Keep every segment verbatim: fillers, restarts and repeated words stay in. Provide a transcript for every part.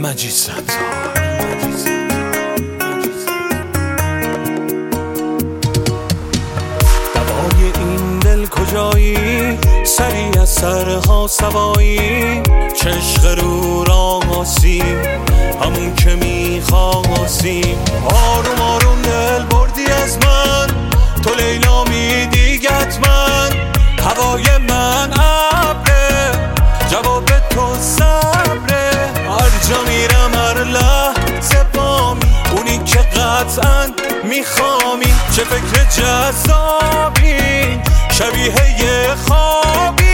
مجید ستار. دوای این دل کجایی؟ سری از سرها سوایی، چشق رو را آسیم همون که میخواستیم. آروم آروم دل بردی از من، تو لیلا میدیگت من. هوای من ابره، جواب تو صبره. هر جا میرم هر لحظه بامی، اونی که قطعا میخوامی. چه فکر جذابی، شبیه یه خوابی.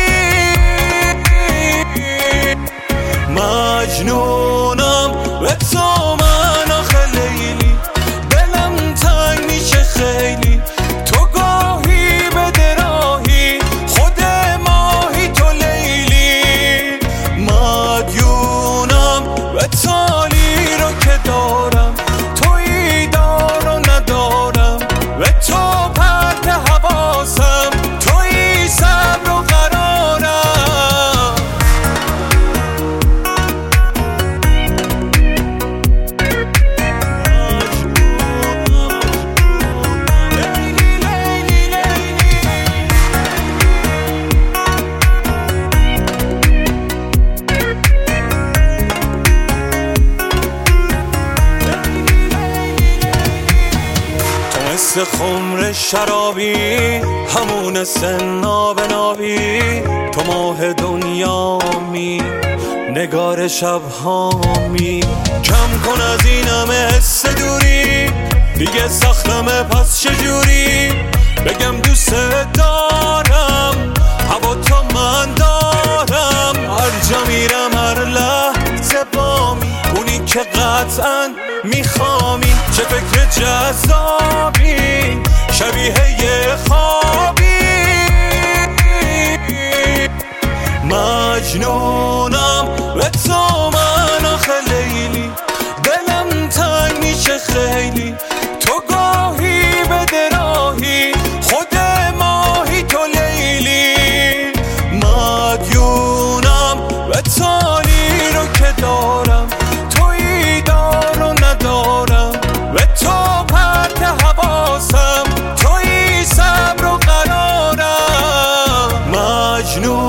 مجنونم به تو من آخه لیلی، دلم تنگ میشه خیلی. تو گاهی به دراهی، خود ماهی تو لیلی. مدیونم به تالی رو که دارم، تویی دار و ندارم. به تو پرت حواسم، تویی صبر و قرارم. مثل خمر شرابی، همون سنا به نابی. تو ماه دنیامی، نگار شبهامی. کم کن از این همه حس دوری، دیگه سختمه پس چجوری بگم دوست دارم. هوا تو من دارم، هر جا میرم هر لحظه بامی. اونی که قطعا میخوامی. چه فکر جذابی، شبیه یه خوابی. مجنونم به تو من آخه لیلی، دلم تنگ میشه خیلی. تو گاهی به دراهی، خود ماهی تو لیلی. مدیونم به تالی رو که دارم، تویی دار و ندارم. به تو پرت حواسم، تویی صبر و قرارم. مجنون